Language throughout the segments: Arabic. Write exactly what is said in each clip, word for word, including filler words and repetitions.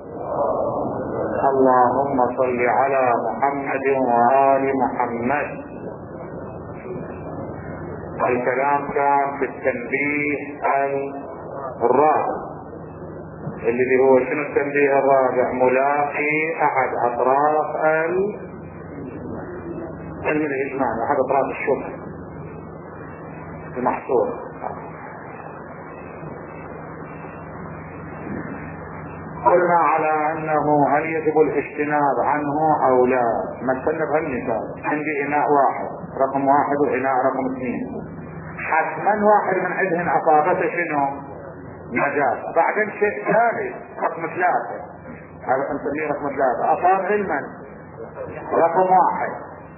اللهم صل على محمد وآل محمد. الكلام كان في التنبيه الرابع، اللي هو شنو التنبيه الرابع؟ ملاقي احد اطراف علم الاجمال، احد اطراف الشبهه المحصور. قلنا على انه هل يجب الاجتناب عنه او لا. مثلنا بهالمثال، عندي اناء واحد رقم واحد واناء رقم اثنين، حتما واحد من عندهم اصابته شنو؟ نجاسة. بعدين شيء ثالث رقم ثلاثة، هذا نسميه رقم ثلاثة، اصاب علما رقم واحد،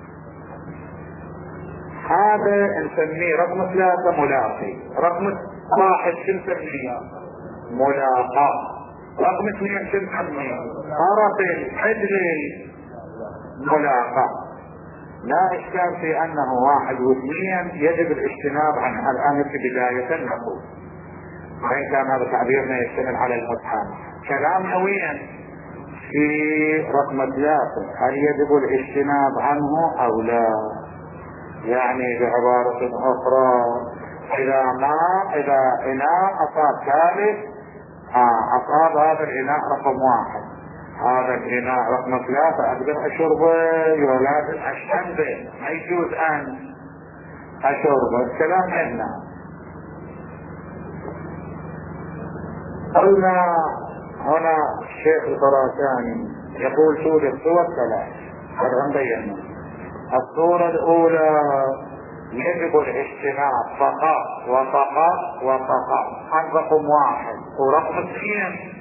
هذا نسميه رقم ثلاثة ملاقي. رقم واحد شو نسميه؟ ملاقى. رقم اثنين شو نسميه؟ طرف الحجر ملاقى. لا اشكال في انه واحد واثنين يجب الاجتناب عنها. الان في بداية نقول وإن كان هذا تعبيرنا يشتمل على المتحام. كلامنا وين؟ في رقم ثلاثة، هل يجب الاجتناب عنه او لا؟ يعني بعبارة اخرى، اذا ما اذا اناء اصاب ثالث آه اصاب هذا الاناء رقم واحد، هذا الاناء رقم ثلاثة، اقدر اشربه ولا لازم اشتنبه؟ ما يجوز ان اشربه. الكلام هنا قلنا هنا الشيخ الخراساني يقول توجد صور ثلاث، هذا مبينا. الصورة الاولى يجب الاجتناب فقط وفقط وفقط عن رقم واحد ورقم اثنين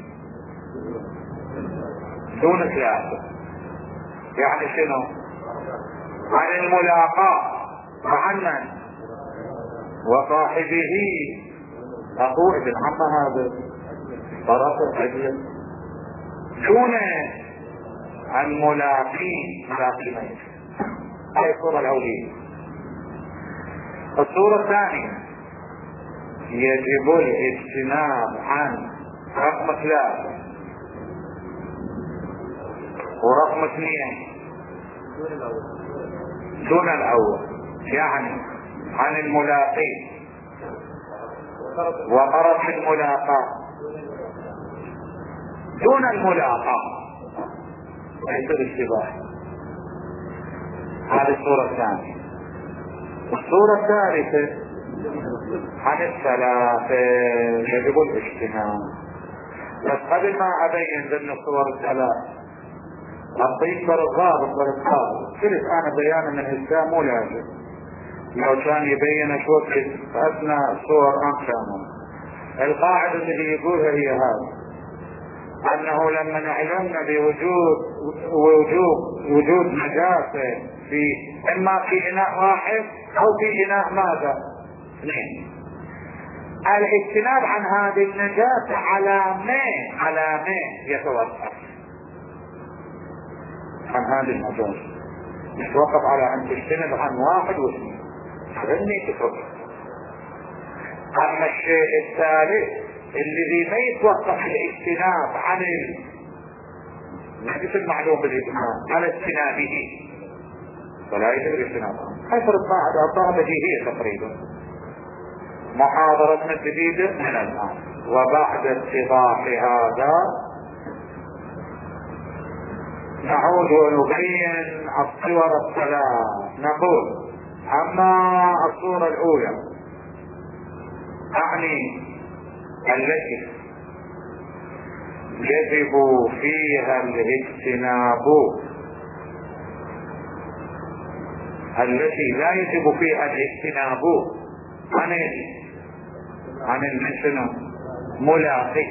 دون ثلاثة. يعني شنو؟ عن الملاقاة مع من؟ وصاحبه اخوه ابن عم هذا طرف الحجر. دون الملاقي ملاقي ميت. هاي الصورة الاولية. الصورة الثانية يجب الاجتناب عن رقم ثلاثة ورقم اثنين دون الاول، يعني عن الملاقي وطرف الملاقاة دون الملاقاة ليس الاشتباه. هذه الصورة الثانية. الصورة الثالثة عن الثلاثة يجب الاجتناب. بس قبل ما ابين ضمن الصور الثلاث الطيب بالضابط بالضابط كلت انا بيانا من الاسلام مو لازم، لو كان يبين شو اثناء الصور امثالهم. القاعدة اللي يقولها هي هذا، انه لما نعلمنا بوجود وجود وجود نجاسة في اما في اناء واحد او في اناء ماذا؟ اثنين، الاجتناب عن هذه النجاسة على ما على ما يتوقف عن هذه النجاسة، يتوقف على ان تجتنب عن واحد واثنين فإني تترك. اما الشيء الثالث الذي ما يتوقف الاجتناب عن نجس المعلوم بالاجتناب على اجتنابه فلا يجب الاجتناب عنه. حيث القاعدة الضابطة هي تقريبا محاضرتنا الجديدة من الآن. وبعد اتضاح هذا نعود ونبين الصور الثلاث. نقول اما الصورة الاولى اعني التي يجب فيها الاجتناب، التي لا يجب فيها الاجتناب عن عن المشنو ملاقي،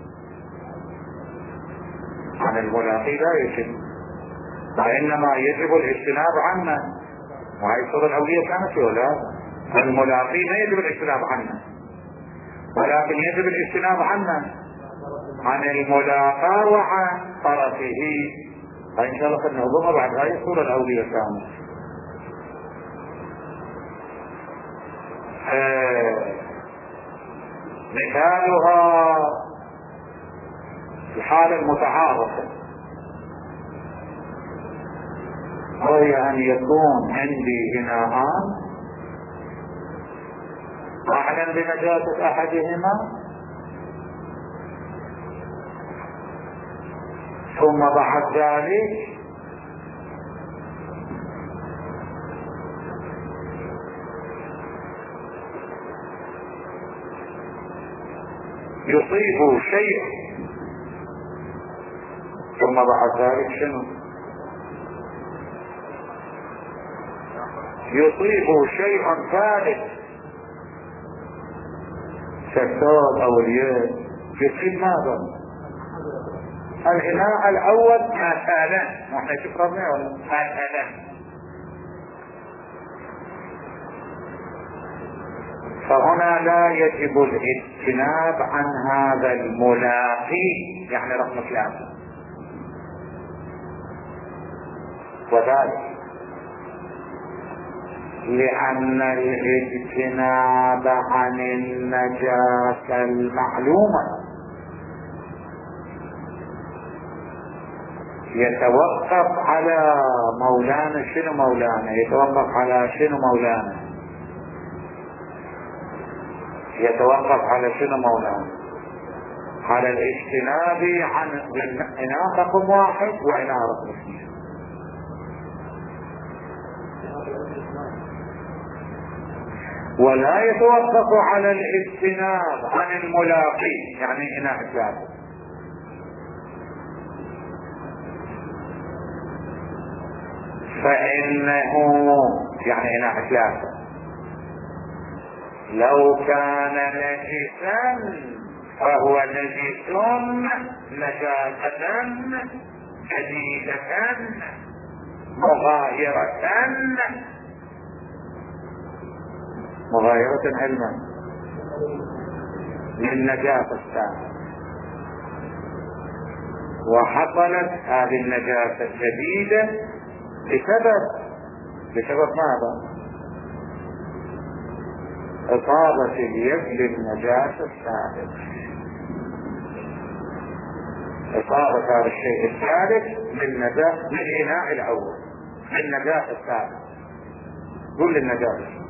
عن الملاقي لا يجب، وانما يجب الاجتناب عنه. وهي الصورة الاولية كانت ولا الملاقي لا يجب الاجتناب عنه، ولكن يجب الاجتناب عنه عن الملاقى وعن طرفه. فان شاء الله ننظمها بعد هاي الصورة الاولية كانت. آه مثالها الحالة المتعارفة، وهي أن يكون عندي إناءان أعلم بنجاسة أحدهما ثم بعد ذلك يصيب شيء، ثم بعد ذلك شنو؟ يصيب شيء ثالث كالثوب او اليد، يصيب ماذا؟ الإناء الأول مثلا، نحن شكرنا ولا مثلا، فهنا لا يجب الاجتناب عن هذا الملاقي، يعني رقم ثلاثة، وذلك لأن الاجتناب عن النجاسة المعلومة يتوقف على مولانا. شنو مولانا؟ يتوقف على شنو مولانا؟ يتوقف على شنو مولانا؟ على الاجتناب عن إناء رقم واحد وإناء رقم اثنين. ولا يتوقف على الاجتناب عن الملاقي، يعني إناء ثلاثة. فإنه يعني إناء ثلاثة لو كان نجسا فهو نجس نجاسة جديدة مغايرة مغايرة علما للنجاسة الثانية، وحصلت هذه النجاسة الجديدة بسبب بسبب ماذا؟ إصابة اليد للنجاسة السابقة، إصابة هذا الشيء الثالث للنجاسة للإناء الأول للنجاسة السابقة، كل النجاسة،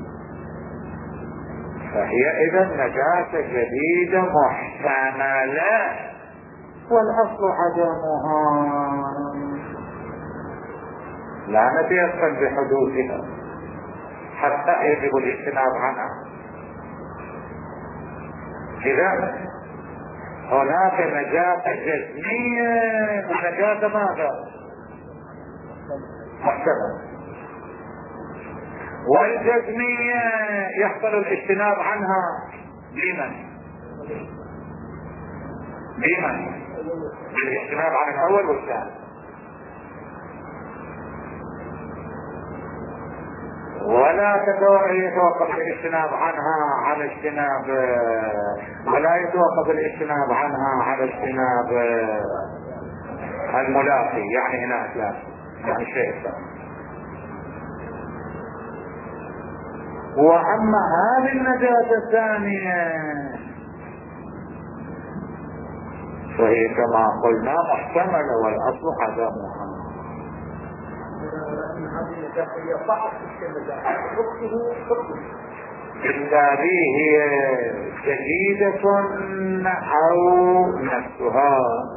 فهي إذا نجاسة جديدة محتملة والأصل عدمها، لا نتيقن بحدوثها حتى يجب الاجتناب عنها. إذا هناك نجاسة جسمية ونجاسة ماذا؟ محتملة، والجسمية يحصل الاجتناب عنها بمن؟ بمن؟ بالاجتناب عن الأول والثاني. ولا يتوقف الاجتناب عنها على اجتناب ولا يتوقف الاجتناب عنها على اجتناب الملاقي، يعني هنا ثلاثة، يعني شيء ثاني. واما هذه النجاسة الثانية فهي كما قلنا محتملة والاصل عدمها. بالتالي هي جديدة او نفسها،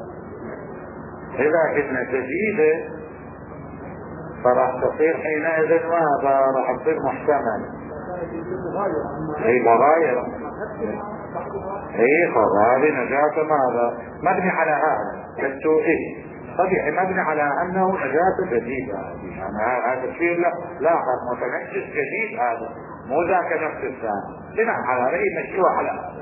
اذا كنا جديدة فراح تصير حينئذ ماذا؟ راح تصير محتمل، هي مغايرة، هي فهذه نجاسة ماذا؟ مبني على هذا التوحيد طبيعي، مبني على انه نجاسة جديدة، يعني هذا الشيء لا لاحظ متنجس جديد، هذا مو ذاك نفس الثاني، بناء على رأي مشروع على هذا.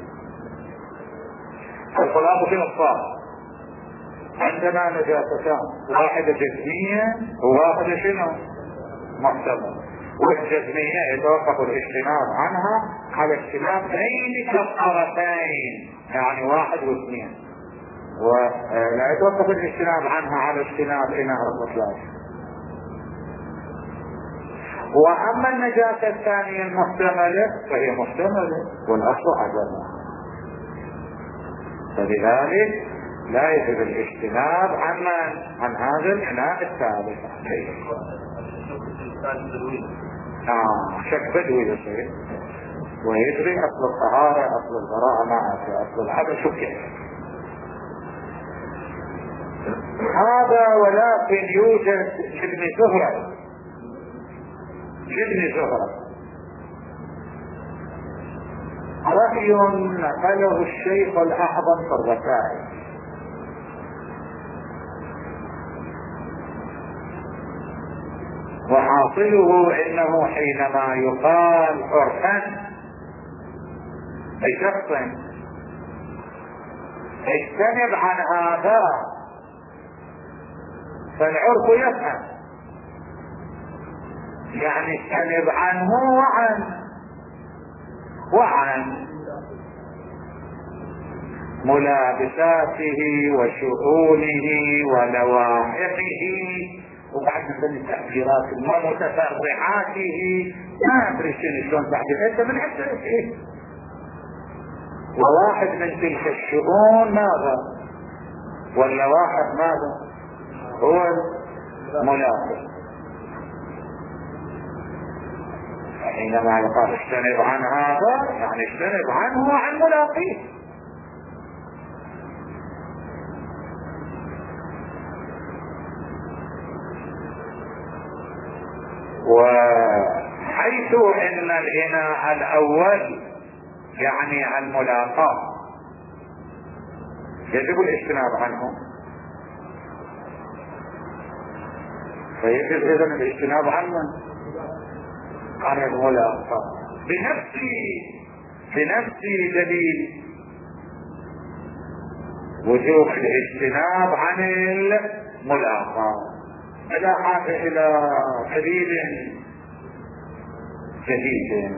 الخلاف في الصار عندنا نجاستان، واحدة جسمية وواحدة شنو؟ محتمل، والجسمية يتوقف الاجتناب عنها على اجتناب بين كفارتين، يعني واحد واثنين، ولا يتوقف الاجتناب عنها على اجتناب إناء الرطلات. واما النجاسة الثانية المحتملة فهي محتملة والاصل عدمها، فلذلك لا يجب الاجتناب عن من؟ عن هذا الإناء الثالث. آه شك بدوي يصير ويدري أصل الطهارة أصل البراءة معه أصل الحدث كيف هذا. ولكن يوجد ابن زهرة ابن زهرة رأي نقله الشيخ الأعظم في الرسائل، وحاصله انه حينما يقال عرفا لشخص اجتنب عن هذا فالعرف يفهم، يعني اجتنب عنه وعن وعن ملابساته وشؤونه ولواحقه، وبعد من التأثيرات ومتفرعاته ما ادري شنو شلون بعد انت من حتى ايه. وواحد من تلك الشؤون ماذا؟ واللواحق ماذا؟ هو الملاحق. حينما يقال اجتنب عن هذا يعني اجتنب عنه وعن ملاقيه. وحيث ان الاناء الاول يعني الملاقاة يجب الاجتناب عنه، فيجب اذن الاجتناب عنه عن الملاقاة بنفسه بنفسه دليل وجوب الاجتناب عن الملاقاة بلا حاجة الى دليل جديد.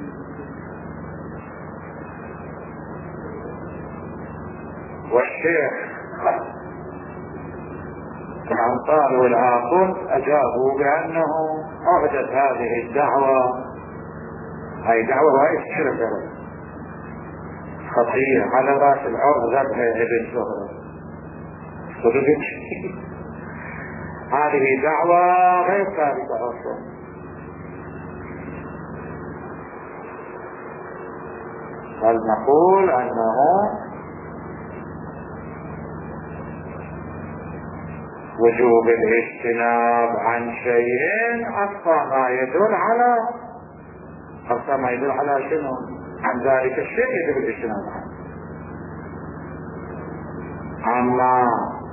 والشيخ الأنصار والعاقل أجابوا بأنه أحدث هذه الدعوة، هاي دعوة رئيس شركة خطية على رأس العرض ذبح ابن زهرة. هذه دعوة غير ثابتة أصلا. بل نقول أنه وجوب الاجتناب عن شيء أقصى ما يدل على أقصى ما يدل على شنو؟ عن ذلك الشيء يجب الاجتناب عنه. أما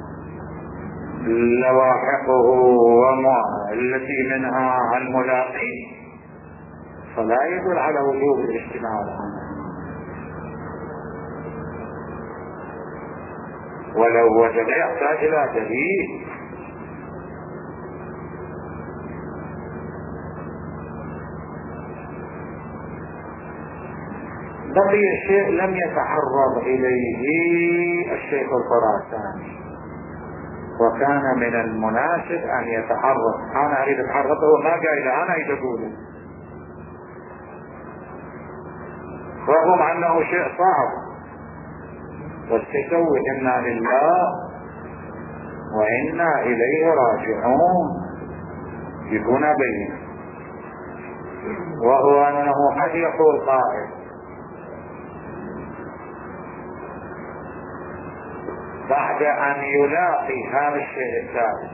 لواحقه وما التي منها الملاقي فلا يدل على وجوب الاجتناب عنه، ولو وجد يحتاج إلى دليل. بقي شيء لم يتعرض إليه الشيخ الخراساني وكان من المناسب أن يتعرض. أنا أريد أتعرضه وما قايل أنا أريد أقوله، رغم أنه شيء صعب. والتسوي إنا لله وإنا إليه راجعون يكون بينه، وهو أنه قد يقول قائل بعد أن يلاقي هذا الشيء الثالث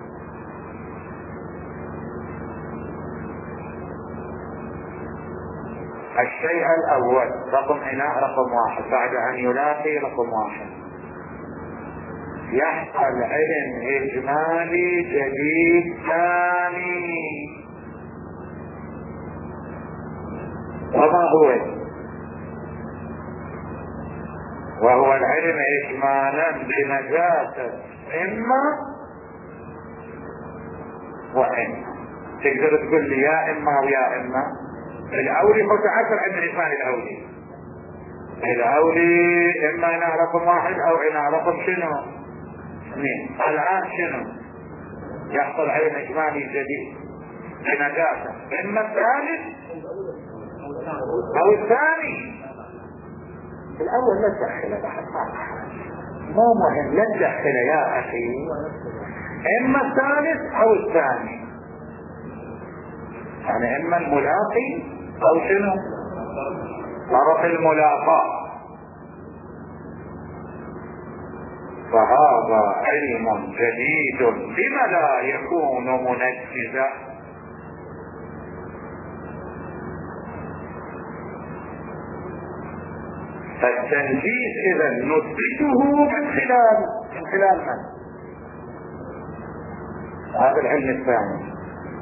الشيء الأول رقم إناء رقم واحد، بعد أن يلاقي رقم واحد يحصل علم إجمالي جديد ثاني، وما هو؟ وهو العلم إجمالا بنجاسة إما وإما. تقدر تقول لي يا إما ويا إما. الأولي متعثر عند الإجمال الأولي الأولي إما إناء رقم واحد أو إناء رقم شنو اثنين. الآن شنو يحصل علم إجمالي جديد بنجاسة إما الثالث أو الثاني. الأول لا تدخل بحث مو مهم، لا تدخل يا اخي، اما الثالث او الثاني، يعني اما الملاقي او شنو طرف الملاقاة. فهذا علم جديد لما لا يكون منجزا. فالتنجيز اذا نثبته من خلال من خلال من؟ هذا العلم الثاني.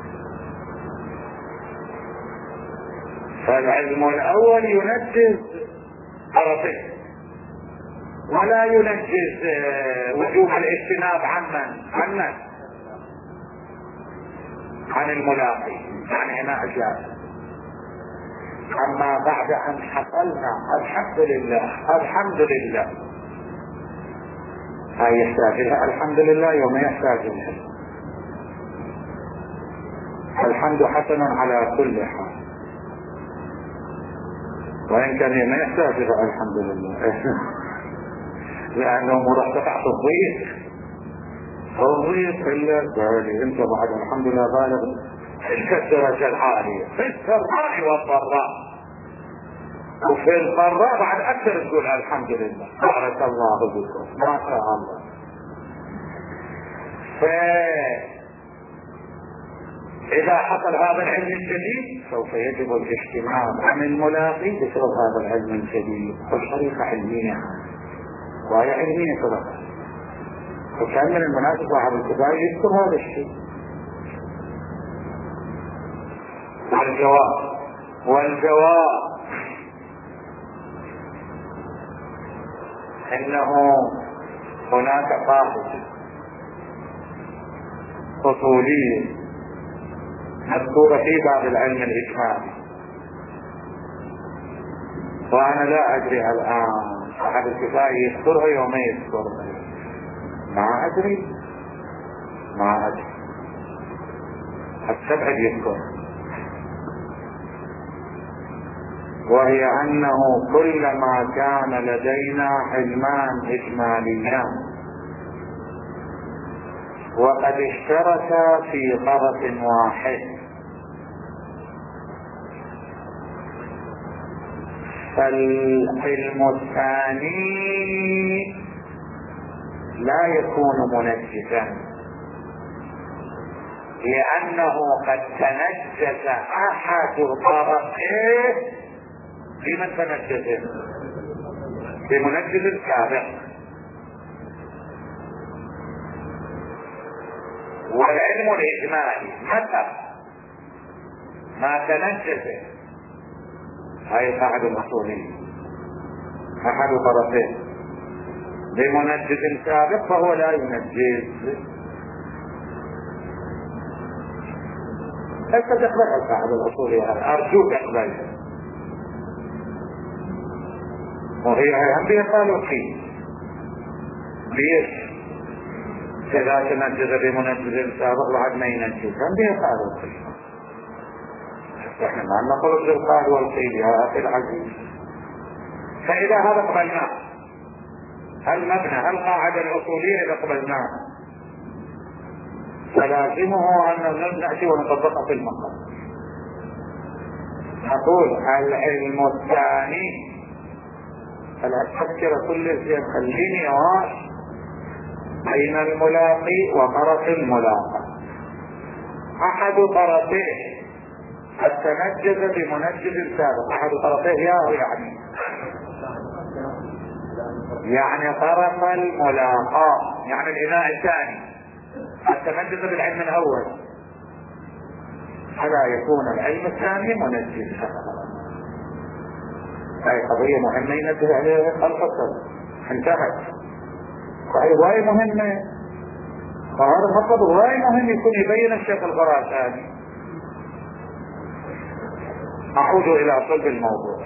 فالعلم الاول ينجز طرفه ولا ينجز وجوب الاجتناب عن من؟ عن من؟ عن الملاقي، عن عناء الجاهل. اما بعد ان حصلنا الحمد لله الحمد لله، هاي يحتاج لها الحمد لله يوم يحتاج لها. الحمد حسن على كل حال، وان كان ما يحتاج لها الحمد لله لانه مرتفع في الضيق. الضيق الا بالي انت بعد الحمد لله بالغ تلك الدرجه العاليه في السراء والضراء، وفي الضراء بعد اكثر تقول الحمد لله بارك الله بكم ما شاء الله. فاذا حصل هذا العلم الجديد سوف يجب الاجتناب عن الملاقي بسبب هذا العلم الجديد. والطريقه علميه وهي علميه طبعا. وكان من المناسب واحد الكبار يذكر هذا الشيء. والجواب والجواب انه هناك قاعدة اصولية مذكورة في باب العلم الاجمالي، وانا لا ادري الان احد الكفاية يذكرها يوم يذكرها، ما ادري ما ادري السبعد يذكر، وهي انه كلما كان لدينا علمان اجماليان وقد اشتركا في غرض واحد فالعلم الثاني لا يكون منجزا، لانه قد تنجز احد طرفيه بمن تنجزه بمنجز سابق. والعلم الاجمالي متى ما تنجزه، هاي قاعدة الاصولية، احد طرفيه بمنجز سابق فهو لا ينجز. هل تقبل القاعدة الاصولية؟ ارجوك اقبلها. وهي هم بيقالوا فيه ليش اذا تنجز بمنجز سابق وعد ما ينجز، هم بيقالوا فيه. احنا ما نقول بالقال والقيل يا اخي العزيز. فاذا هذا قبلناه، المبنى القاعدة الاصولية اذا قبلناه فلازمه ان نأتي ونطبقها في المقام. نقول العلم الثاني، فلا تفكر كل شيء خليني اواش بين الملاقي وطرف الملاقى. احد طرفيه قد تنجز بمنجز سابق، احد طرفيه ياه يعني يعني طرف الملاقى، يعني الاناء الثاني قد تنجز بالعلم الاول، فلا يكون العلم الثاني منجزا. هاي قضية مهمة ينبه عليها الفصل، انتهت. وهي رواية مهمة، فهذا فقط رواية مهم يكون يبين الشيخ الخراساني. أعود إلى صلب الموضوع.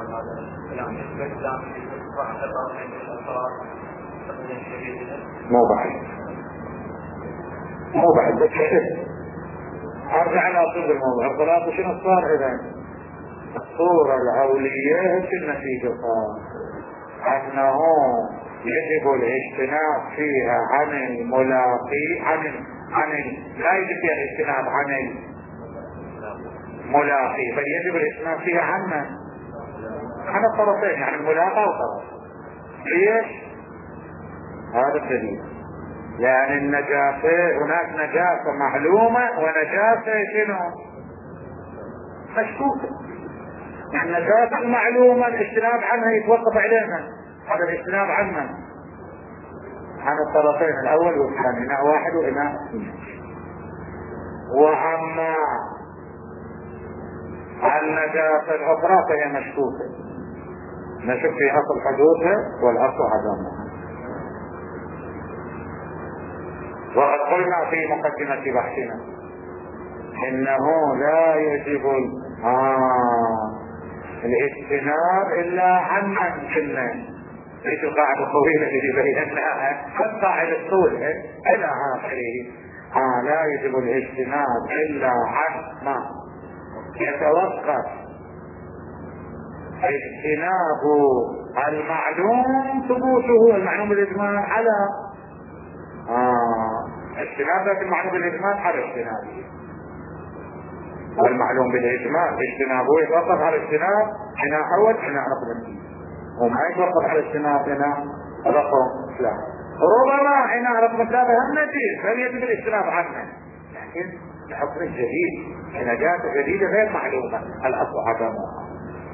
مو بعيد مو بعيد بس أرجع إلى صلب الموضوع. الخلاصة شنو صار إذا؟ الصورة العولية في النتيجة صار أنه يجب الاجتناب فيها عن الملاقي عن عن لا يجب فيها الاجتناب عن الملاقي، بل يجب الاجتناب فيها عن من؟ عن الطرفين، يعني الملاقى والطرف. ليش؟ هذا الدليل، يعني النجاسة هناك نجاسة معلومة ونجاسة شنو؟ مشكوكة. النجاسة المعلومة الاجتناب عنها يتوقف عليها، هذا الاجتناب عنها عن الطرفين الاول والثاني، اناء واحد واناء. واما النجاسة الاخرى فهي مشكوكة، نشك في اصل حدوثها والاصل عدمها. وقد قلنا في مقدمة بحثنا انه لا يجب آه الاجتناب الا عن من كنا. ليش القاعدة الطويلة اللي بيناها القاعدة الطول الى اخره. آه لا يجب الاجتناب الا عن ما يتوقف اجتناب المعلوم ثبوته، المعلوم بالاجمال على آه اجتناب المعلوم بالاجمال على اجتنابه، والمعلوم بالاجمال اجتنابه يتوقف على اجتناب اناء اول اناء رقم اثنين، وما يتوقف على اجتناب اناء رقم ثلاثة. ربما اناء رقم ثلاثة هم نجيس بل يجب الاجتناب عنه، لكن الحكم الجديد نجاسة جديدة غير معلومة الاصل عدمها.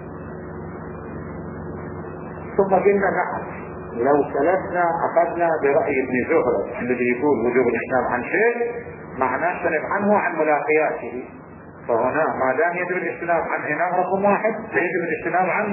ثم قلنا نعم لو سلكنا اخذنا برأي ابن زهرة الذي يقول وجوب الاجتناب عن شيء معناه اجتنب عنه عن ملاقياته، فهنا ما دام يجب الاجتناب عن اناء رقم واحد فيجب الاجتناب عنه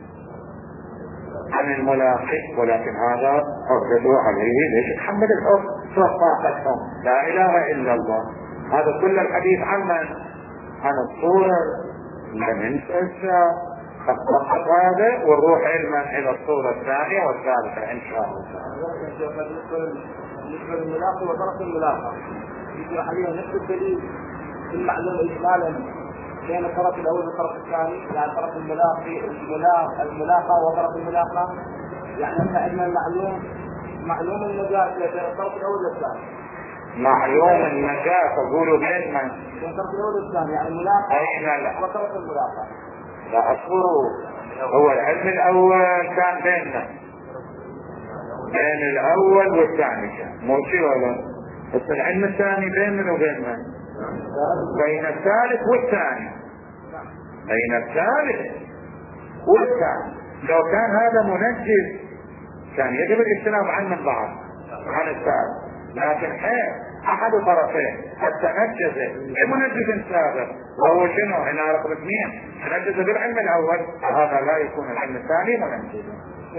عن الملاقي، ولكن هذا حجته عليه ليش تحمل الحكم صفاقتهم لا اله الا الله. هذا كل الحديث عن من؟ عن الصورة لم ننسى فقط هذا والروح علما الى الصورة الثانية والثالثة ان شاء الله. بالنسبة للملاقي وطرف الملاقى يجرى عليها نفس الدليل في المعلوم اجمالا بين الطرف الاول والطرف الثاني، يعني طرف الملاقي الملاقى وطرف الملاقى، يعني ان عندنا المعلوم معلوم النجاة بين الطرف الاول والثاني. معلوم النجاة تقولوا بين من؟ بين الطرف الاول والثاني، يعني الملاقى وطرف الملاقى. لا اصبروا، هو العلم الاول كان بيننا بين الاول والثاني كان مو شيء ولا، بس العلم الثاني بين من وبين من؟ بين الثالث والثاني، بين الثالث والثاني. لو كان هذا منجز كان يجب الاجتناب عن من بعض عن الثالث، لكن حين احد طرفين التنجز بمنجز سابق وهو شنو؟ هنا رقم اثنين تنجز بالعلم الاول، هذا لا يكون العلم الثاني منجزا.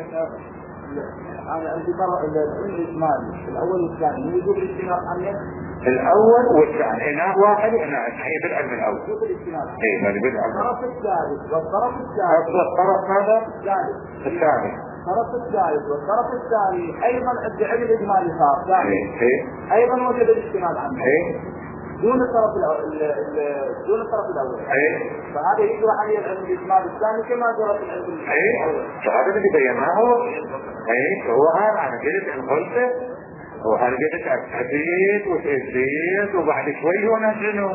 انا انتظر الاجمالي الاول والثاني يجب الاجتناب عنه الاول والثاني اناء واحد واناء اثنين بالعلم الاول. اي ما بالعلم. الطرف الثالث والطرف الثالث الطرف هذا الثالث الثاني الطرف الثالث والطرف الثاني ايضا العلم الاجمالي صار اي ايضا وجد الاجتناب عنه اي دون الطرف الاول دون الطرف الاول اي فهذا يجرى عليه العلم الاجمالي الثاني كما جرى في العلم الاول. اي فهذا اللي بيناه. اي هو هذا انا قلت ان قلت هو هذا قلت التحديد وتثبيت وبعد شوي هنا شنو؟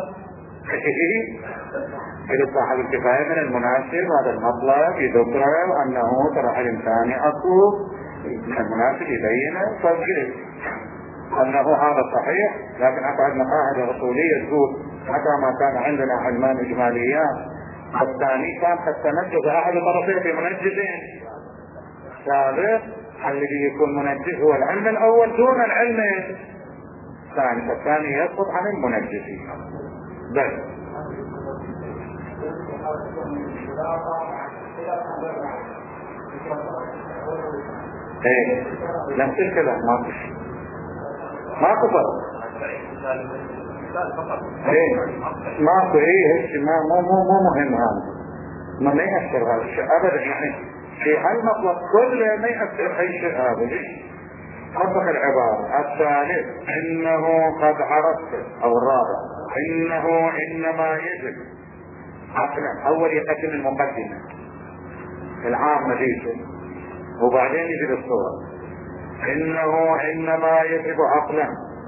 قلت صاحب الكفاية من المناسب هذا المطلب يذكر انه ترى علم ثاني اصله من المناسب يبينه، فقلت انه هذا صحيح، لكن اقعدنا قاعدة اصولية تقول متى ما كان عندنا علمان اجماليات الثاني كان قد تنجز احد طرفيه في منجزين سابق، الذي يكون منجز هو العلم الاول دون العلم الثاني، فالثاني يسقط عن المنجزين بس. ايه لم تلك ما تشي ما كفر ايه ما ايه هيك ما مو مو مو مهم هذا، ما ما يأثر هذا الشيء ابدا، يعني في هالمطلب كله ما يأثر اي شيء هذا. طبق العبارة الثالث انه قد عرفت او الرابع انه انما يجب عقلا اول يقدم المقدمة العامة ديته وبعدين يجي الصورة. إنه إنما يجب عقلا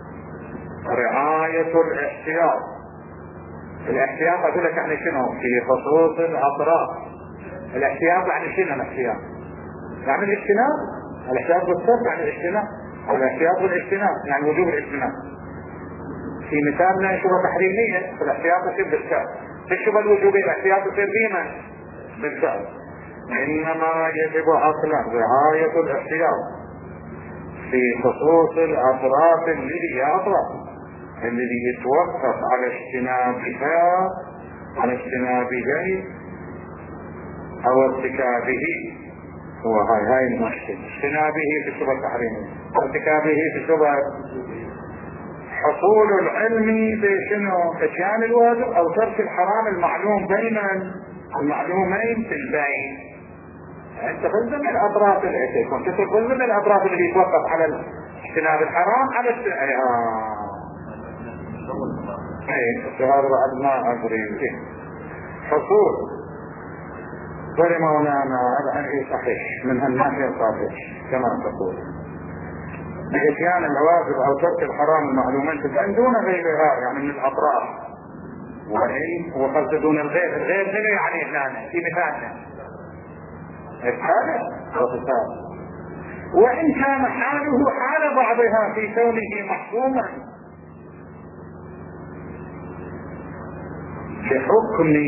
رعاية الاحتياط. الاحتياط أقول لك يعني شنو في خصوص الأطراف. الاحتياط يعني شنو الاحتياط؟ يعني الاجتناب. الاحتياط بالصرف يعني الاجتناب. الاحتياط بالاجتناب يعني وجوب الاجتناب. في مثالنا شبهة تحريمية فالاحتياط يصير بالفعل، في الشبهة الوجوبية الاحتياط يصير بمن؟ بالفعل. إنما يجب عقلا رعاية الاحتياط في خصوص الأطراف اللي هي أطراف الذي يتوقف على اجتنابها على اجتنابه أو ارتكابه. هو هاي هاي المشكلة، اجتنابه في الشبهة التحريمية، ارتكابه في الشبهة. حصول العلم بشنو؟ اتيان الواجب او ترك الحرام المعلوم بين المعلومين في البين. انت تلزم الاطراف اللي كنت تلزم الاطراف اللي يتوقف على اجتناب الحرام على اجتناب اي هذا بعد ما ادري. حصول قال مولانا هذا صحيح من هالناحية صحيح كما تقول بإتيان الواجب أو ترك الحرام المعلومات الآن دون غيرها يعني من الأطراف، وإن وقصد دون الغير. الغير هنا يعني هنا في مثالنا هذا وقصاد. وإن كان حاله حال بعضها في كونه محكوما بحكمه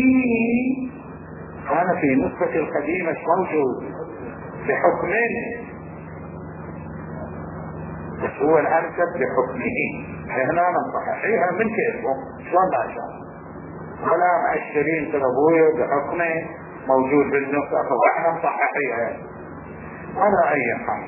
كان في نسخة القديمة موجود بحكمه بس هو الأنسب بحكمه. هنا نصححيها من كيفه شلون ما شاء ولا عشرين سنوية بحكمه موجود بالنسخة فاحنا نصححيها على أي حال.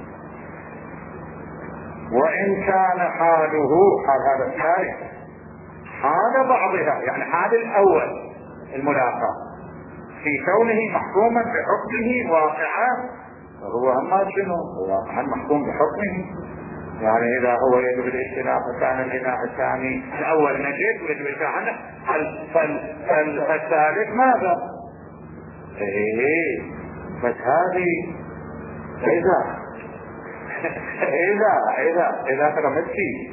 وإن كان حاله حال هذا الثالث حال بعضها يعني حال الأول الملاقاة في كونه محكوما بحكمه واقعا فهو أما شنو واقعا محكوم بحكمه. يعني إذا هو يجب الاجتناب فكان الإناء الثاني الأول نجد ويجب الاجتناب فالثالث ماذا؟ إيه بس هذه إذا إذا إذا إذا ترمتي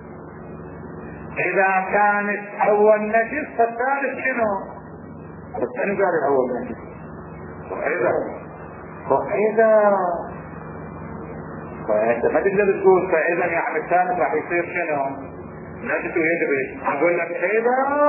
إذا كانت أول نجس فالثالث شنو؟ فالثاني قال الأول نجس. وإذا وإذا فأنت ما تقدر تقول فإذا يعني الثالث راح يصير شنو؟ نجس ويجب. أقول لك إذا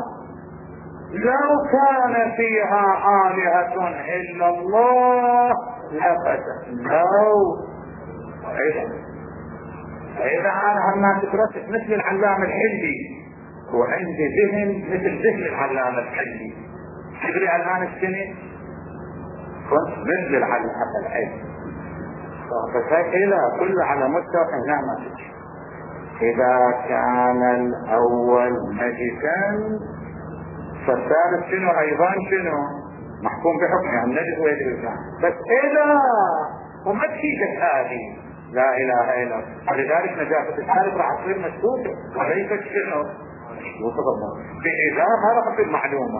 لو كان فيها آلهة إلا الله لفسدت. لو إذا إذا أنا هما تترسل مثل العلام الحلي وعندي ذهن مثل ذهن العلام الحلي تدري الآن السنة كنت مثل العلام الحلي فإذا كل على مستوى هنا ما تجي. إذا كان الأول نجسا فالثالث شنو أيضا شنو محكوم بحكم يعني نجس ويجب الإسلام. بس إذا وما تشيك هذه لا إله إلا الله ولذلك نجاسة الثالث راح تصير مسكوتة وليست شنو مشكوكة بإذا فرق في المعلومة.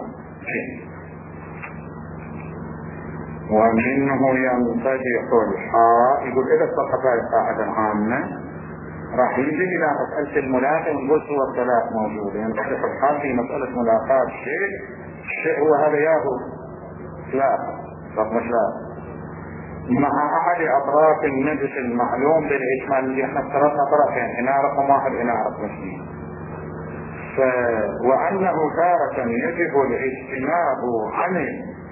ومنه ينتجح الحاء. يقول إذا الصفحة القاعدة العامة راح يجي إلى مسألة الملاقاة ونقول صور ثلاث موجودة. ينتجح الحاء في مسألة ملاقاة شيء الشيء هو هذا ياهو لا رقم ثلاث مع أحد أطراف النجس المعلوم بالإجمال اللي احنا افترضنا طرفين هنا رقم واحد هنا رقم اثنين. ف... وأنه تارة يجب الاجتناب عن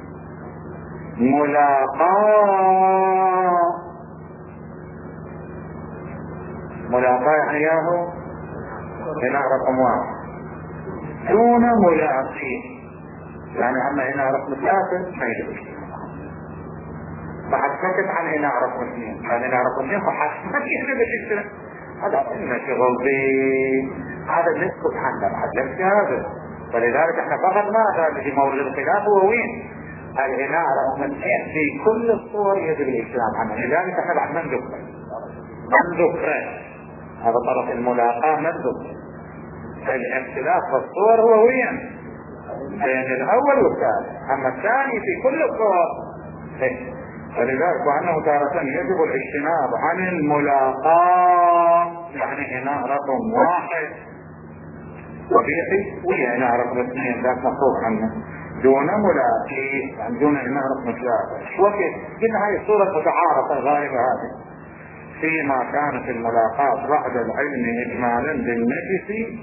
ملاقاة. ملاقاة يعني ياهو هنا رقم واحد دون ملاقيه يعني أما هنا رقم ثلاثة ما يجب الاجتناب. بعد سكت عن هنا رقم اثنين كان هنا رقم اثنين فحسن ما يجب الاجتناب. هذا إنه شغل بي هذا نسكت عنه بعد لك هذا. فلذلك احنا فقط ماذا الذي مورد الخلاف هو وين الهنا رقم اثنين في كل الصور يجب الاجتناب عنه. لذلك احنا بعد من ذكر من ذكر هذا طرف الملاقاة من ذكر. الاختلاف في الصور هو وين بين الاول والثاني. اما الثاني في كل الصور فلذلك وأنه تارة يجب الاجتناب عن الملاقاة، يعني إناء رقم واحد طبيعي ويا إناء رقم اثنين ذات مفروض عنه دون ملاقي، يعني دون إناء رقم ثلاثة. وكيف قلنا هاي الصورة متعارفة غالبة هذه فيما كانت الملاقاة بعد العلم إجمالا بالنجس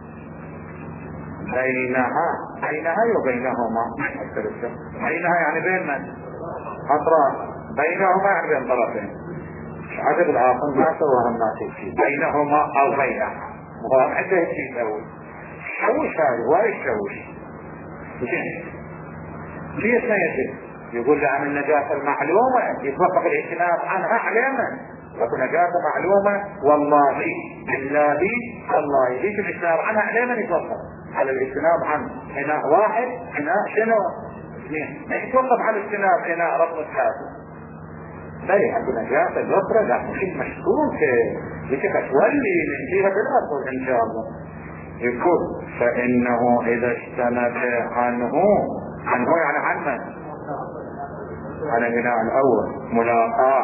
بينها بينها وبينهما بينها يعني بين من؟ أطراف. بينهما يعني بين طرفين. عدد العاصم ما سواها الناس شيء بينهما أو بينها وهم عنده شيء يسوي شوش هذا وايش شوش زين ليش ما يجب؟ يقول عن النجاسة المعلومة يتوقف الاجتناب عنها علما، وكل نجاسة معلومة والله بالله الله يجب الاجتناب عنها علما يتوقف على الاجتناب عن إناء واحد إناء شنو اثنين، ما يتوقف على الاجتناب إناء رقم ثلاثة. لا عندنا نجاسة الأخرى لكن شيء مشكوك لكيف تولي ننتيها بالأصل إن شاء الله. يقول فإنه إذا اجتنب عنه عنه يعني عن من؟ عن الإناء الأول ملاقاة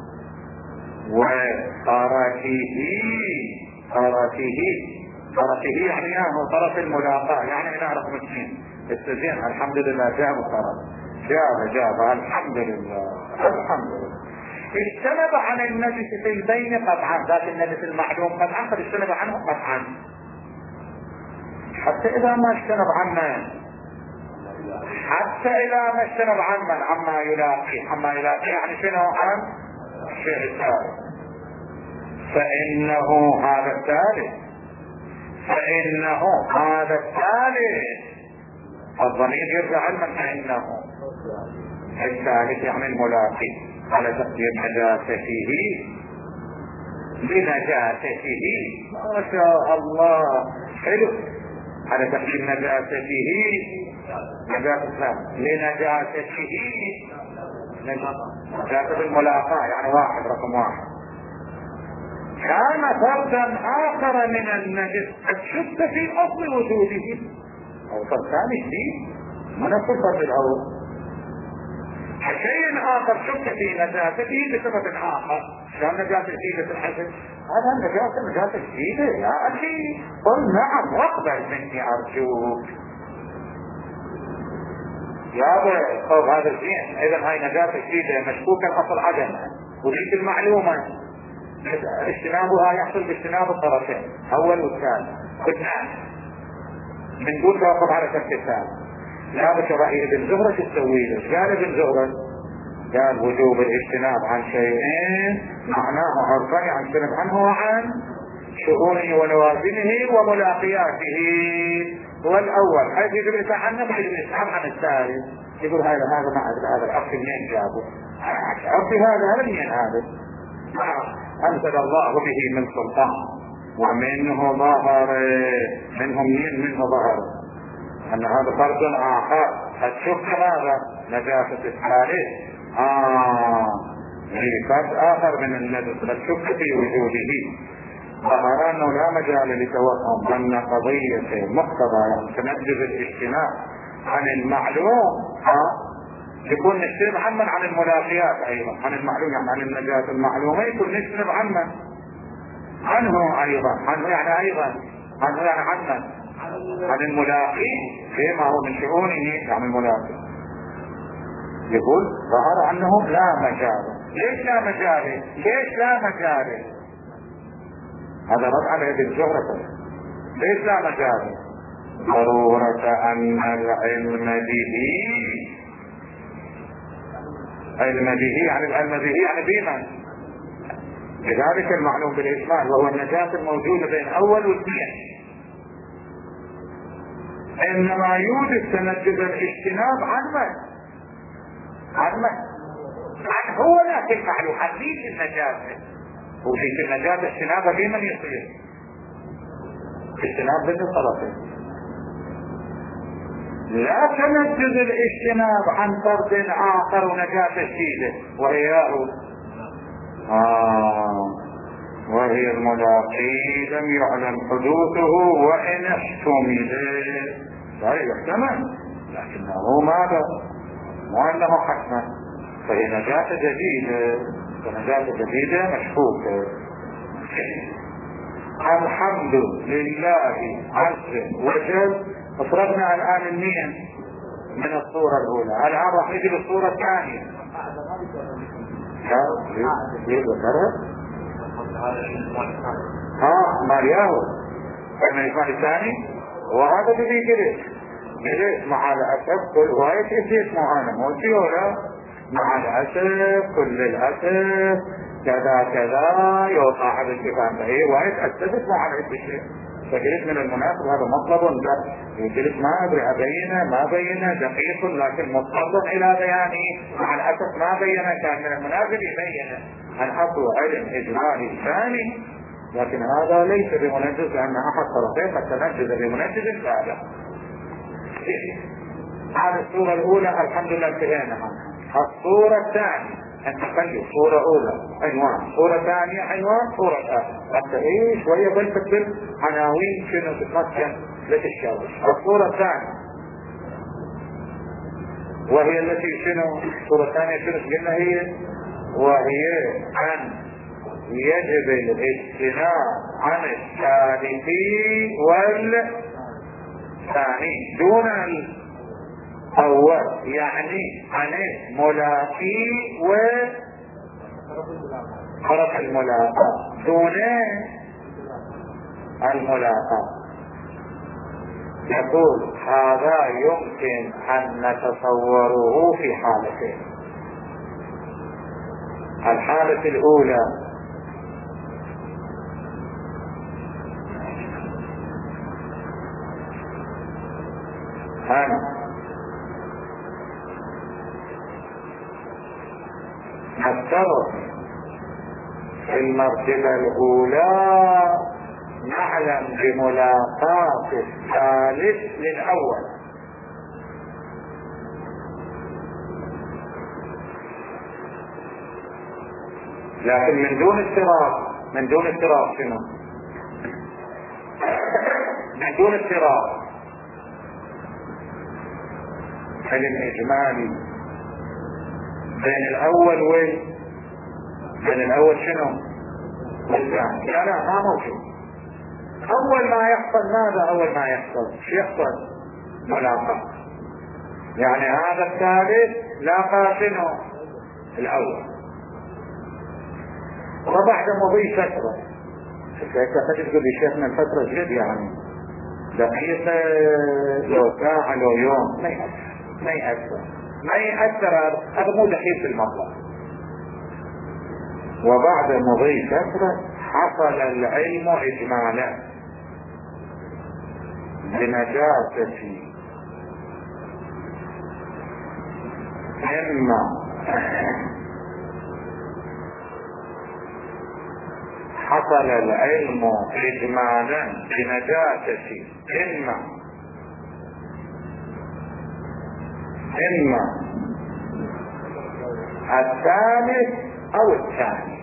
وطرفه طرفه طرفه يعني هو طرف الملاقاة يعني إناء رقم اثنين. استزين الحمد لله جاب الطرف جاب جاب الحمد لله الحمد لله. اجتنب عن النجس في البين قطعا، ذات النجس المعلوم قطعا قد اجتنب عنه قطعا، حتى إذا ما اجتنب عنا حتى إذا ما اجتنب عن من عما يلاقي عما يلاقي يعني شنو عن الشيء الثالث. فإنه هذا الثالث فإنه هذا الثالث الضمير يرجع علما فإنه الثالث يعني الملاقي على تقدير نجاسته بنجاسته ما شاء الله حلو على تقدير نجاسته نجاسته لنجاسته نجاسة الملاقاة يعني واحد رقم واحد. كان فردا آخر من النجس قد شك في أصل وجوده أو فرد ثاني جديد من الصفر الأول شيء آخر شك في نجاسته بسبب آخر. كان نجاسة جديدة الحسن هذا النجاسة نجاسة جديدة يا أخي قل نعم واقبل مني أرجوك يا أبو طب هذا زين. إذا هاي نجاسة جديدة مشكوكة الأصل عدمها وليس المعلومة اجتنابها يحصل باجتناب الطرفين أول والثاني قلنا بنقول توقف على ترك الثاني. لا بس رأي ابن زهرة تسوي له قال ابن زهرة قال وجوب الاجتناب عن شيئين معناه عرفان عن اجتناب عنه وعن شؤونه ونوازنه وملاقياته. والأول حيث يجب الإسلام عنه ويجب الإسلام عن الثالث. يقول هذا هذا ما هذا العرف منين جابه؟ عرف هذا هذا منين هذا؟ أنزل الله به من سلطان ومنه ظهر منهم مين منه ظهر أن هذا فرد آخر قد شك هذا نجاسة الثالث آه فرد آخر من النجس قد شك في وجوده ظهر أنه لا مجال لتوهم أن قضية مقتضى تنجز الاجتناب عن المعلوم آه يكون نجتنب عن من عن الملاقيات أيضا عن المعلوم يعني عن النجاسة المعلومة يكون نجتنب عن من عنه أيضا عنه يعني أيضا عنه يعني عن من عن الملاقي فيما هو من شؤونه يعني الملاقي. يقول ظهر أنه لا مجال. ليش لا مجال؟ ليش لا مجال؟ هذا رد على ابن زهرة. ليش لا مجال؟ ضرورة أن العلم به علم به يعني العلم به يعني بمن لذلك المعلوم بالإجمال وهو النجاسة الموجودة بين أول واثنين إنما يوجد تنجز الاجتناب عن من عن من عن هو لكن معلوم حديث النجاسة وفي النجاسة اجتنابها بمن يصير اجتناب بين الطرفين. لا تنجز الاجتناب عن فرد آخر ونجاسة جديدة وهي آه وهي الملاقي لم يعلم حدوثه وإن احتمل لا يحتمل لكنه ماذا وأنه حتما فهي نجاة جديدة، ونجاة جديدة مشكوكة. الحمد لله عز وجل. وصرفنا الآن منين؟ من الصورة الأولى. الآن راح نجي للصورة الثانية. ها ما ياهو احنا الإجمال الثاني وهذا اللي يجري جريت مع الأسف كل وايد يجيت معانا موتي ولا مع الأسف كل الأسف كذا كذا يوقع هذا الكفان هي وايد أسفت مع الشيء. فجلس من المناسب هذا مطلب يجلس ما أدري أبينه ما بينه دقيق لكن مطلب إلى بيانه مع الأسف ما بينه كان من المناسب يبينه الأصل علم إجمالي ثاني لكن هذا ليس بمنجز لأن أحد طرفين قد تنجز بمنجز سابق. هذه الصورة الأولى الحمد لله انتهينا عنها. الصورة الثانية انتقل صورة أولى عنوان، صورة ثانية عنوان، صورة ثالثة حتى إيه شوية بلتكتب عناوين شنو تتمكن لتشتغل. الصورة الثانية وهي التي شنو الصورة الثانية شنو قلنا هي وهي أن يجب الاجتناب عن الثالثي والثاني دون الأول يعني عن الملاقي وحرف الملاقاة دون الملاقاة. يقول هذا يمكن أن نتصوره في حالتين. الحالة الأولى أن نفترض في المرتبة الأولى نعلم بملاقاة الثالث للأول لكن من دون اضطراب. من دون اضطراب شنو؟ من دون اضطراب الإجمالي بين الأول وين؟ بين الأول شنو؟ والثاني. لا لا ما موجود. أول ما يحصل ماذا؟ أول ما يحصل شو يحصل؟ ملاقاة. يعني هذا الثالث لاقى شنو؟ الأول. وبعد مضي فترة هيك تجد تقول لي شيخنا الفترة جد يعني دقيقة لو ساعة لو يوم ما يأثر ما يأثر ما يأثر هذا مو دقيق في المطلق. وبعد مضي فترة حصل العلم إجمالا بنجاسة إما حصل العلم إجمالا بنجاسة إما إما الثالث أو الثاني.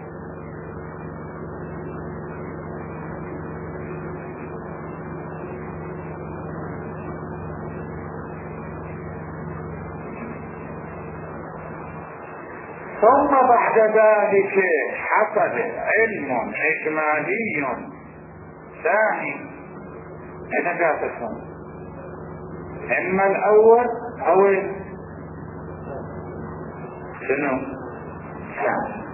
ثم بعد ذلك حصل علم إجمالي ثاني بنجاسة إما الأول أو شنو ثاني.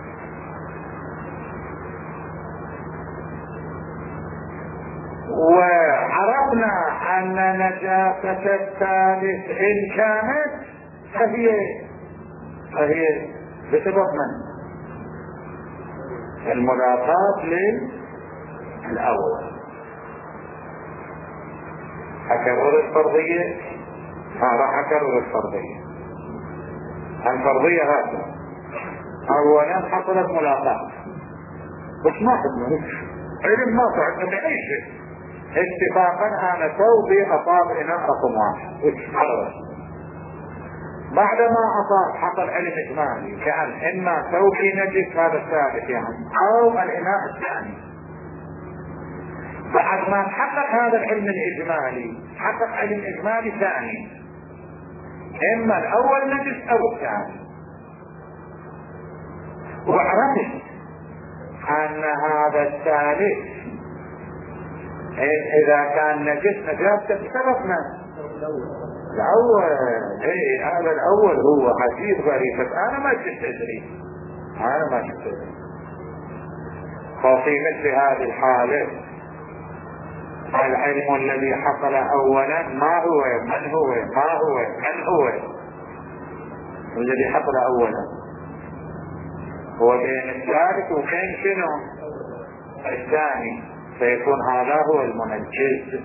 وعرفنا أن نجاسة الثالث إن كانت فهي فهي بسبب من؟ الملاقاة للأول. أكرر الفرضية؟ ها راح أكرر الفرضية. الفرضية هذه أولا حصلت ملاقاة بس ما حدنا علم ما صعدنا بأي شيء اتفاقا أنا ثوبي أصاب إناء رقم واحد بعدما أصاب حصل علم إجمالي كأن إما ثوبي نجس هذا الثالث يعني أو الإناء الثاني. بعد ما حقق هذا العلم الإجمالي حقق علم إجمالي ثاني إما الأول نجس أو الثاني. وعرفت ان هذا الثالث اذا كان نجس نجاسة بسبب من؟ الاول. اي هذا الاول هو حديث غريب، انا ما كنت ادري انا ما كنت ادري ففي مثل هذه الحالة العلم الذي حصل اولا ما هو من هو ما هو من هو الذي حصل اولا هو بين الثالث وبين شنو الثاني، فيكون هذا هو المنجز.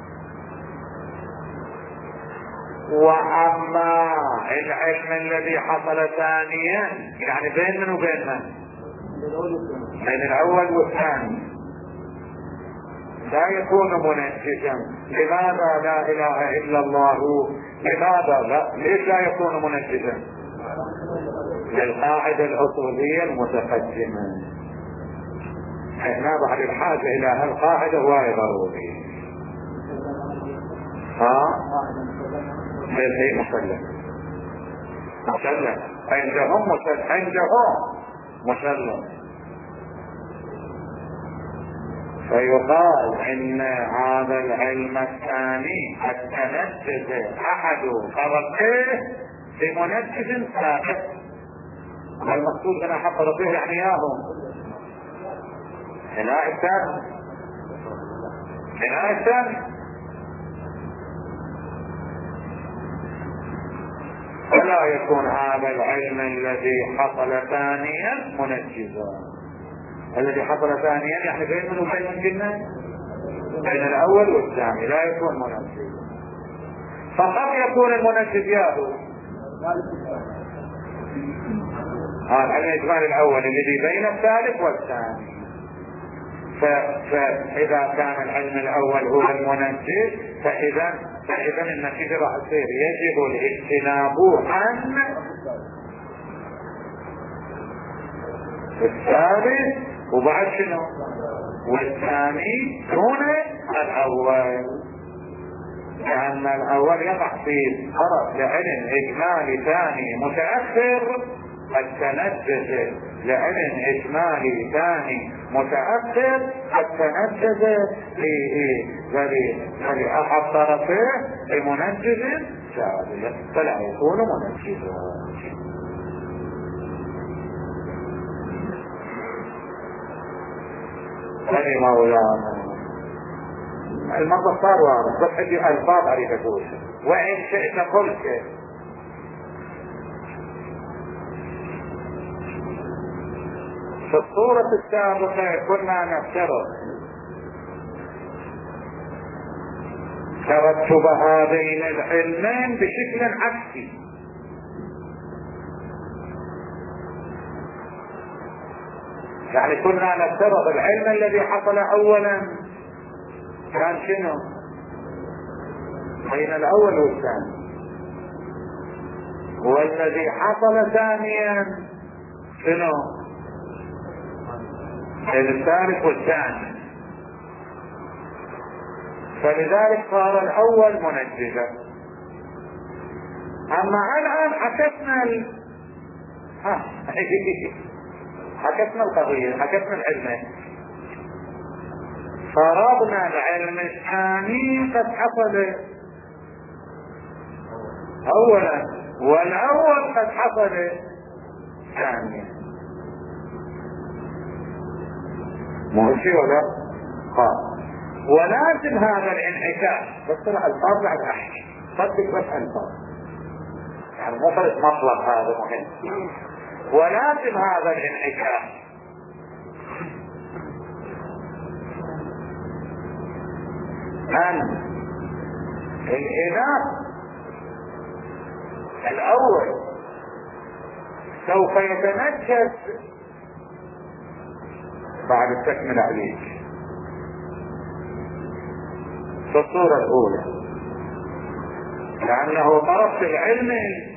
واما العلم الذي حصل ثانيا يعني بين من وبين من؟ بين الاول والثاني لا يكون منجزا. لماذا لا اله الا الله؟ لماذا لا؟ ليش لا يكون منجزا؟ للقاعدة الاصولية المتقدمة. احنا بعد الحاجة الى هالقاعدة وهي ضروري. ها هي مسلم مسلم عندهم مسلم عندهم مسلم. فيقال ان هذا العلم الثاني قد تنجز احد طرفيه بمنجز سابق. المقصود هنا حق ربه يعني اياهم هنا الثاني هنا الثاني فلا يكون هذا العلم الذي حصل ثانيا منجزا. الذي حصل ثانيا يعني بين من وبين من قلنا بين الاول والثاني لا يكون منجزا. فقد يكون المنجز ياهو هذا الاجمال الاول الذي بين الثالث والثاني. فاذا كان العلم الاول هو المنجز فاذا فاذا النتيجه راح تصير يجب الاجتناب عن الثالث وبعد شنو والثاني دون الاول، لان الاول يقع في طرف لعلم اجمالي ثاني متاخر قد تنجز لعلم اجمالي ثاني متاخر قد تنجز لاحد طرفيه بمنجز ثالث فلا يكون منجزا. هذه مولانا المنطق صار واضح بس عندي الفاظ اريد اقول وان شئت قلت. في الصورة السابقة كنا نفترض ترتب هذين العلمين بشكل عكسي. يعني كنا نفترض العلم الذي حصل اولا كان شنو بين الاول والثاني، والذي حصل ثانيا شنو بين الثالث والثاني. فلذلك صار الاول منجزا. اما الان حكتنا ال... ها حكتنا القضية حكتنا العلم فرضنا العلم الثاني قد حصل اولا والاول قد حصل ثانيا. ماشي ولا قال ولازم هذا الانعكاس بس طلع الفاظ بعد احكي صدق بس الفاظ يعني مفرد مطلق هذا مهم. ولازم هذا الانعكاس ان الاناث الاول سوف يتنجس بعد التكمل عليك في الصورة الاولى لانه طرف العلم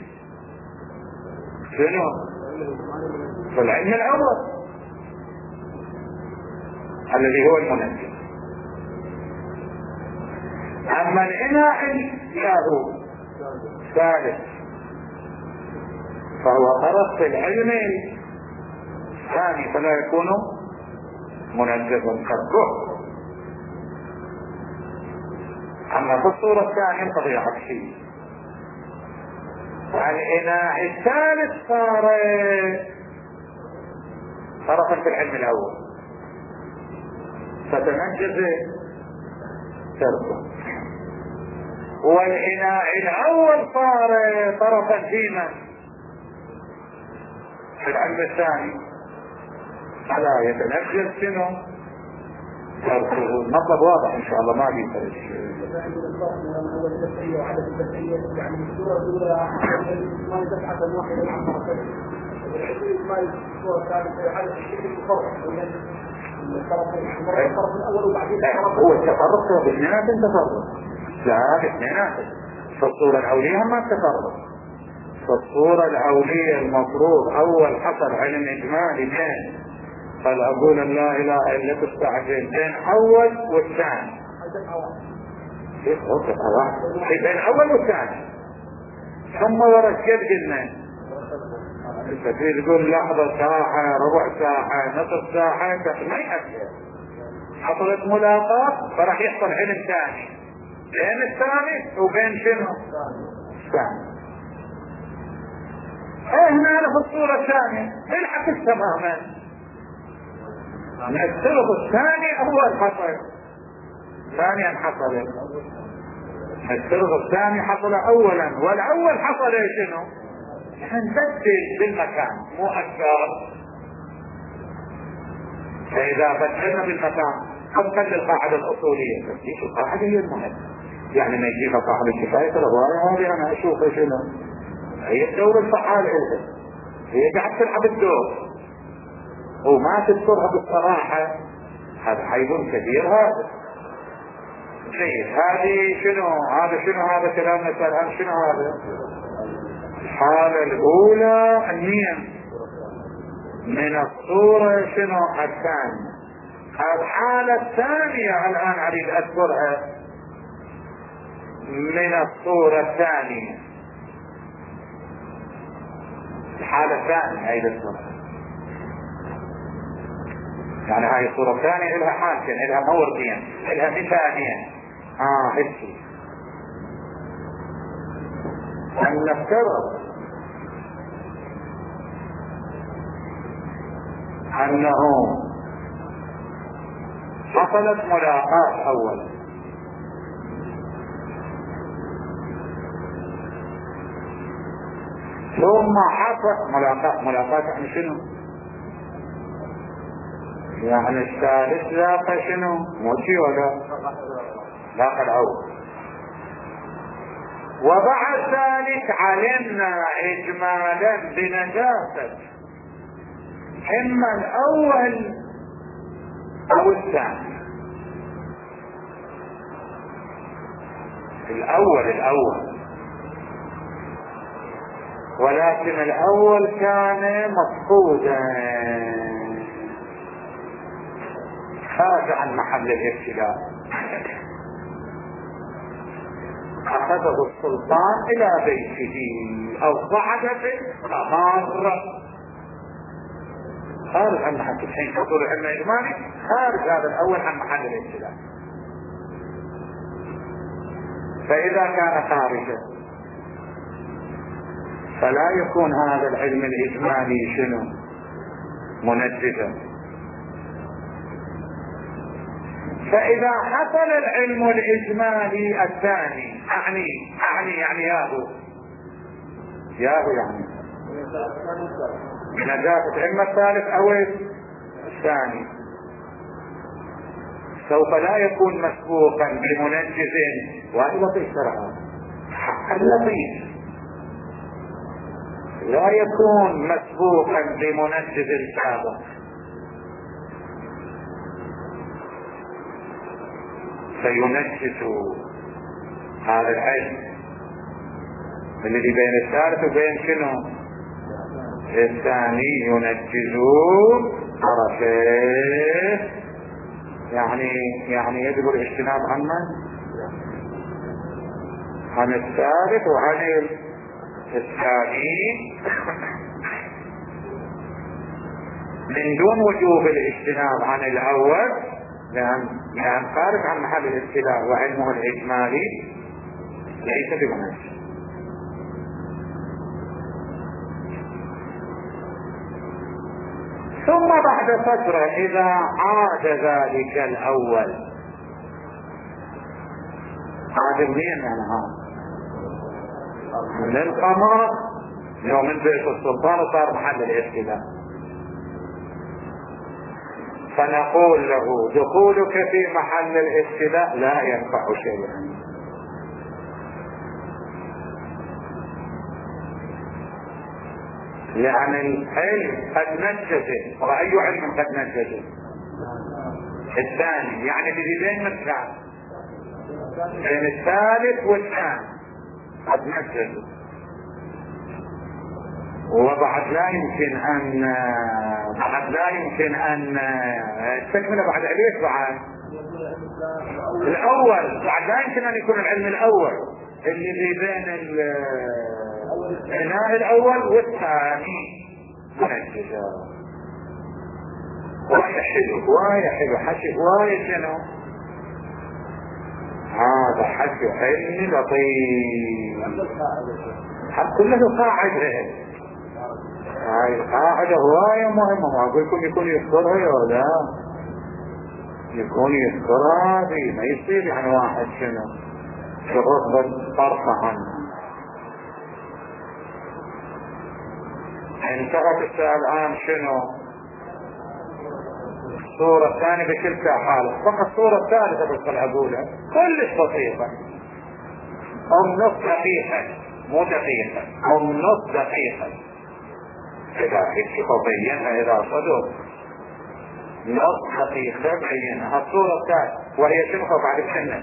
شنو في العلم الاول الذي هو المنجم. اما الاناء له ثالث فهو طرف العلم الثاني فلا يكون منجزا كالروح. أما في الصورة الثانية القضية عكسية. الإناء الثالث صار طرفا في العلم الأول فتنجز تركه، والإناء الأول صار طرفا فيما في العلم الثاني فلا يتنجز شنو تركه. المطلب واضح إن شاء الله ما بيفرش. يعني الصورة الأولى ما يتبحث عن واحد عن مرتين، ما الصورة الثالثة على الشيء المفرق بين الطرف الأول وبعدين هو التفرق باثنينات تفرق، لا باثنينات. فالصورة الأولية ما التفرق. فالصورة الأولية المفروض أول حصل علم إجمالي بين قال أقول لا إله إلا تستعجل بين أول والثاني بين الأول والثاني. ثم ورا كيف قلنا التفسير يقول لحظة ساعة ربع ساعة نصف ساعة ما يأثر. حصلت ملاقاة فراح يحصل علم ثاني بين الثاني وبين شنو الثاني. هنا في الصورة الثانية العكس تماما. السبب الثاني أول حصل ثانيا حصل السبب الثاني حصل أولا والأول حصل شنو هنبدل بالمكان مو أكثر. فإذا بدلنا بالمكان طبقا للقاعدة الأصولية تفتيش القاعدة هي المهمة. يعني ما يجيب صاحب الكفاية الرواية هذه أنا أشوفها شنو هي الدور الفعال إلها هي قاعد تلعب الدور وما تذكرها بالصراحة. هذا حيكون كبير. هذا جيد. هذه شنو هذا شنو هذا كلام مثلا شنو هذا الحالة الأولى النية من الصورة شنو الثانية. الحالة الثانية الآن أريد أذكرها من الصورة الثانية. الحالة الثانية هاي الصورة يعني هاي الصورة الثانية لها حالتين لها موردين لها مثالين. اه هسي أن نفترض أنه حصلت ملاقاة أولا ثم حصل ملاقاة ملاقاة يعني شنو يعني الثالث لاقى شنو موتي ولا لاقى الأول. وبعد ذلك علمنا إجمالا بنجاسة إما الأول أو الثاني. الأول الأول ولكن الأول كان مفقودا خارج عن محل الابتلاء. أخذه السلطان إلى بيته أو صعد في القمر خارج عن محل. الحين حصول علم إجمالي خارج هذا الأول عن محل الابتلاء. فإذا كان خارجا فلا يكون هذا العلم الإجمالي شنو منجزا. فإذا حصل العلم الإجمالي الثاني أعني أعني يعني ياهو ياهو يعني بنجاسة إما الثالث أو الثاني سوف لا يكون مسبوقا بمنجز. وهذا لطيف ترى حق اللطيف لا يكون مسبوقا بمنجز سابق فينجز هذا العلم الذي بين الثالث وبين شنو الثاني ينجزون عرفه يعني يعني يجب الاجتناب عمن عن الثالث وعن الثاني من دون وجوب الاجتناب عن الاول، لان لان خارج عن محل الابتلاء وعلمه الاجمالي ليس بمناسب. ثم بعد فترة اذا عاد ذلك الاول، عاد منين انا من القمر يوم من بيت السلطان وصار محل الابتلاء، فنقول له دخولك في محل الابتلاء لا ينفع شيئا، لأن العلم قد نجزه. وأي علم قد نجزه؟ الثاني، يعني بدين مثال بين الثالث والثاني قد نجزه، وبعد لا يمكن ان بعد لا يمكن ان تكمل بعد عليك بعد الاول، بعد لا يمكن ان يكون العلم الاول اللي بين البناء الاول والثاني منجزه. وهي حلو وهي حلو حكي وهي شنو هذا حكي علمي لطيف، حتى كله قاعدة. هاي القاعدة هواية مهمة، ما اقول لكم يكون يذكرها يا لا يكون يذكرها هذه، ما يصير يعني واحد شنو شغل بالطرفة عنه. انتهت السؤال الآن شنو الصورة الثانية بكلتا حالة، فقط الصورة الثالثة بس أقولها كلش بسيطة، أم نص دقيقة مو دقيقة، أم نص دقيقة إذا كنت بينها إذا صدق نص دقيقة بينها الصورة الثالثة، وهي تنفع بعد السنة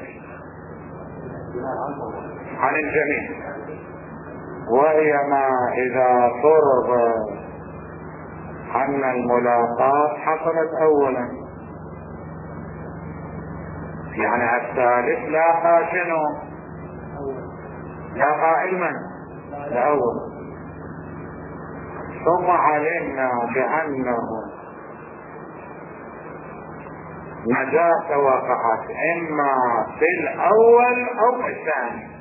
عن الجميع، وهي ما إذا فرض أن الملاقات حصلت أولا، يعني الثالث لاقى شنو لاقى علما الأول، ثم علمنا بأنه نجاة وقعت إما في الأول أو في الثاني.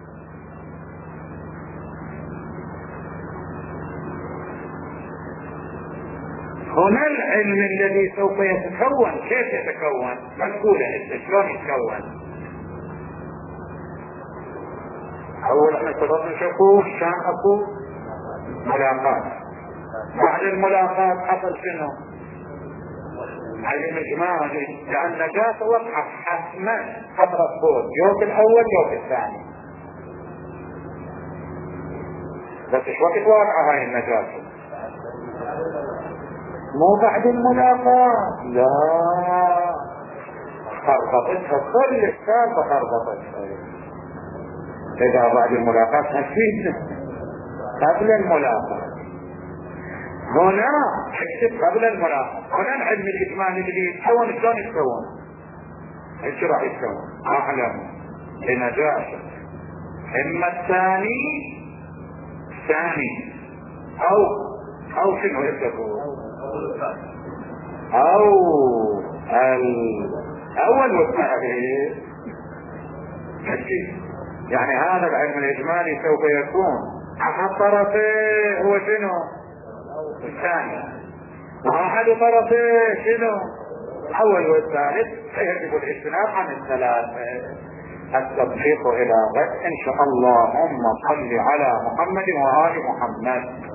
هنا العلم الذي سوف يتكون كيف يتكون؟ مسؤولة شلون يتكون؟ أول احنا تفضل نشوفوه كان أكو ملاقات، بعد الملاقات حصل شنو؟ علم إجمالي، لأن نجاة وقعت حتما فترة فوق يوم الأول يوم الثاني، بس ايش وقت واقعة هاي النجاة؟ مو بعد الملاقات، لا خربطتها كل السالفة خربطتها. إذا بعد الملاقات هالشيء قبل الملاقات، هنا اكتب قبل الملاقات، هنا العلم الإجمالي اللي يتكون شلون يتكون؟ ايش راح يتكون؟ أعلم بنجاة إما الثاني ثاني أو أو شنو يتكون؟ او الاول والثاني، يعني هذا العلم الاجمالي سوف يكون احد طرفيه هو شنو الثاني، واحد طرفيه شنو الاول والثالث، فيجب الاجتناب عن الثلاثه. التطبيق الى غد ان شاء الله. اللهم صل على محمد وآل محمد.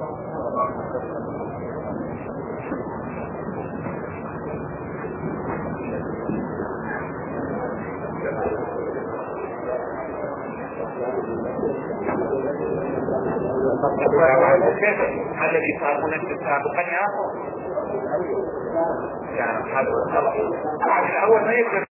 الذي صار هناك سابقا يا اخو يعني هذا الأول ما يقدر